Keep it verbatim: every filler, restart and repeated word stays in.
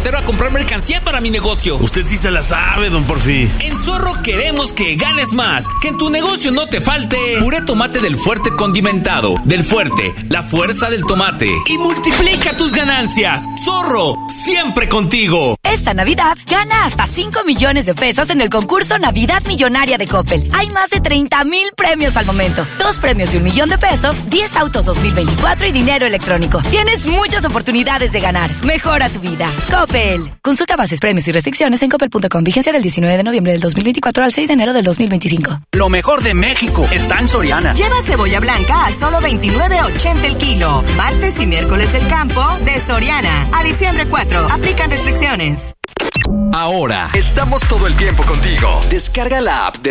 reportero a comprar mercancía para mi negocio. Usted sí se la sabe, don Porfi. En Zorro queremos que ganes más, que en tu negocio no te falte puré tomate del Fuerte condimentado. Del Fuerte, la fuerza del tomate. Y multiplica tus ganancias. Zorro, siempre contigo. Esta Navidad gana hasta cinco millones de pesos en el concurso Navidad Millonaria de Coppel. Hay más de treinta mil premios al momento. Dos premios de un millón de pesos, diez autos dos mil veinticuatro y dinero electrónico. Tienes muchas oportunidades de ganar. Mejora tu vida. Coppel. Consulta bases, premios y restricciones en coppel punto com. Vigencia del diecinueve de noviembre del dos mil veinticuatro al seis de enero del dos mil veinticinco. Lo mejor de México está en Soriana. Lleva cebolla blanca a solo veintinueve ochenta el kilo. Martes y miércoles del campo de Soriana. A diciembre cuatro. Aplican restricciones. Ahora estamos todo el tiempo contigo. Descarga la app de